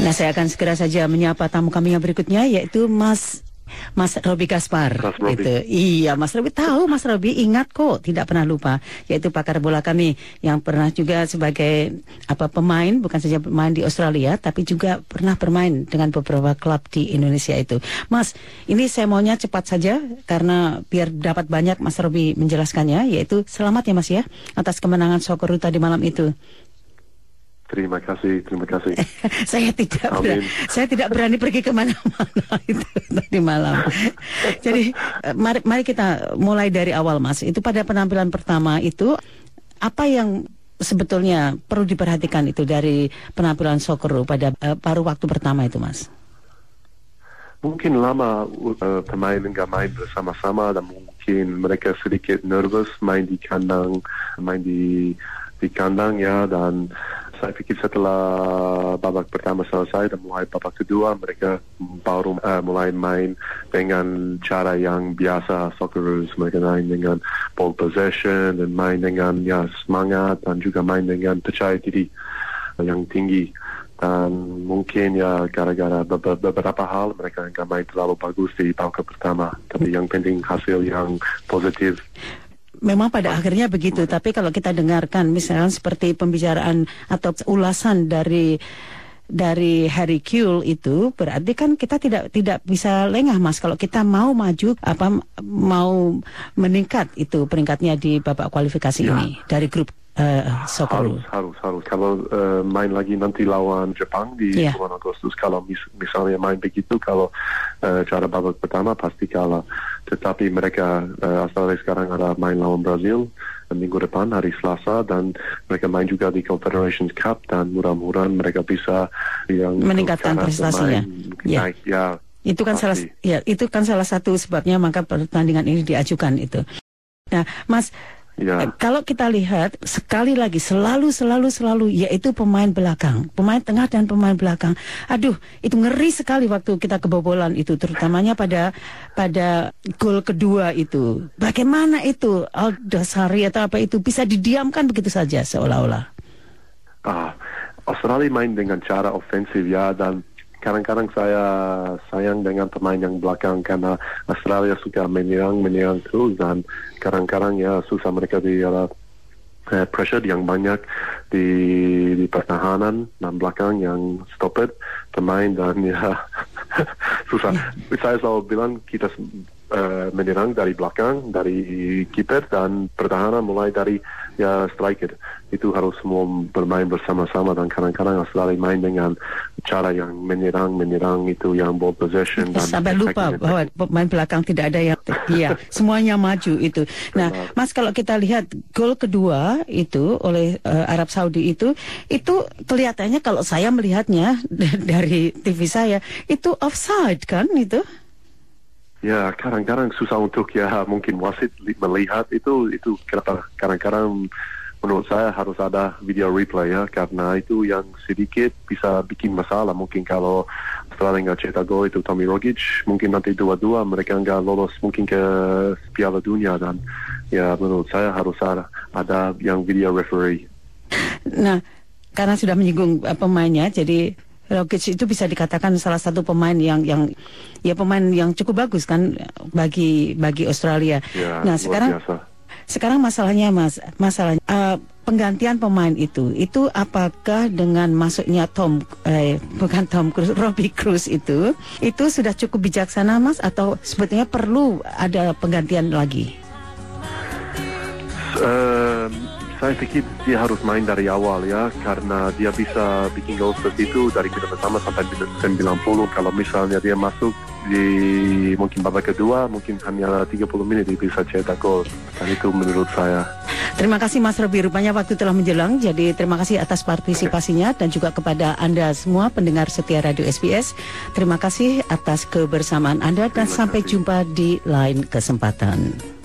Nah, saya akan segera saja menyapa tamu kami yang berikutnya, yaitu Mas Robby Gaspar. Itu. Iya, Mas Robby tahu, Mas Robby ingat kok, tidak pernah lupa. Yaitu pakar bola kami yang pernah juga sebagai pemain, bukan saja pemain di Australia, tapi juga pernah bermain dengan beberapa klub di Indonesia itu. Mas, ini saya maunya cepat saja karena biar dapat banyak Mas Robby menjelaskannya. Yaitu selamat ya Mas ya atas kemenangan Socceroo tadi malam itu. Terima kasih. Saya tidak berani pergi kemana-mana itu tadi malam. Jadi mari kita mulai dari awal, Mas. Itu pada penampilan pertama itu apa yang sebetulnya perlu diperhatikan itu dari penampilan Socceroo pada paruh waktu pertama itu, Mas? Mungkin lama pemain nggak main bersama-sama dan mungkin mereka sedikit nervous main di kandang ya, dan saya pikir setelah babak pertama selesai dan mulai babak kedua mereka baru mulai main dengan cara yang biasa Socceroos. Mereka main dengan ball possession dan main dengan semangat dan juga main dengan percaya diri yang tinggi. Dan mungkin gara-gara beberapa hal mereka nggak main terlalu bagus di babak pertama, tapi yang penting hasil yang positif. Memang pada akhirnya begitu, tapi kalau kita dengarkan misalnya seperti pembicaraan atau ulasan dari Harry Kewell itu, berarti kan kita tidak bisa lengah, Mas, kalau kita mau maju mau meningkat itu peringkatnya di babak kualifikasi ini dari grup Socceroo. Harus. Kalau main lagi nanti lawan Jepang di bulan Agustus, kalau misalnya main begitu, kalau cara babak pertama pasti kalah. Tetapi mereka Australia sekarang ada main lawan Brazil minggu depan hari Selasa, dan mereka main juga di Confederations Cup, dan mudah-mudahan mereka bisa meningkatkan prestasinya. Naik, itu kan salah satu sebabnya maka pertandingan ini diajukan itu. Nah, Mas, kalau kita lihat sekali lagi selalu yaitu pemain belakang, pemain tengah dan pemain belakang. Aduh, itu ngeri sekali waktu kita kebobolan itu, terutamanya pada gol kedua itu. Bagaimana itu Aldasari atau apa itu bisa didiamkan begitu saja seolah-olah? Australia main dengan cara ofensif dan kadang-kadang saya sayang dengan pemain yang belakang karena Australia suka menyerang terus, dan kadang-kadang susah mereka di pressure yang banyak di pertahanan dan belakang yang stop it pemain, dan susah. Saya selalu bilang kita menyerang dari belakang, dari kiper, dan pertahanan mulai dari striker. Itu harus semua bermain bersama-sama, dan kadang-kadang Australia main dengan cara yang menyerang itu yang ball possession. Sampai lupa bahwa pemain belakang tidak ada yang semuanya maju itu. Nah, Mas, kalau kita lihat gol kedua itu oleh Arab Saudi itu kelihatannya, kalau saya melihatnya dari TV saya, itu offside kan itu? Ya, kadang-kadang susah untuk mungkin wasit melihat itu kenapa kadang-kadang menurut saya harus ada video replay karena itu yang sedikit bisa bikin masalah. Mungkin kalau setelah nggak cetak gol itu Tommy Rogic, mungkin nanti 2-2 mereka nggak lolos mungkin ke Piala Dunia, dan menurut saya harus ada yang video referee. Nah, karena sudah menyinggung pemainnya, jadi Rogic itu bisa dikatakan salah satu pemain yang pemain yang cukup bagus kan bagi Australia. Nah, sekarang masalahnya penggantian pemain itu apakah dengan masuknya Robby Cruz itu sudah cukup bijaksana, Mas, atau sebetulnya perlu ada penggantian lagi? Saya pikir dia harus main dari awal karena dia bisa bikin gol seperti itu dari menit pertama sampai menit 90. Kalau misalnya dia masuk di mungkin babak kedua, mungkin hanya 30 menit dia bisa cetak gol, dan itu menurut saya. Terima kasih, Mas Robby, rupanya waktu telah menjelang, jadi terima kasih atas partisipasinya dan juga kepada Anda semua pendengar setia Radio SBS. Terima kasih atas kebersamaan Anda dan sampai jumpa di lain kesempatan.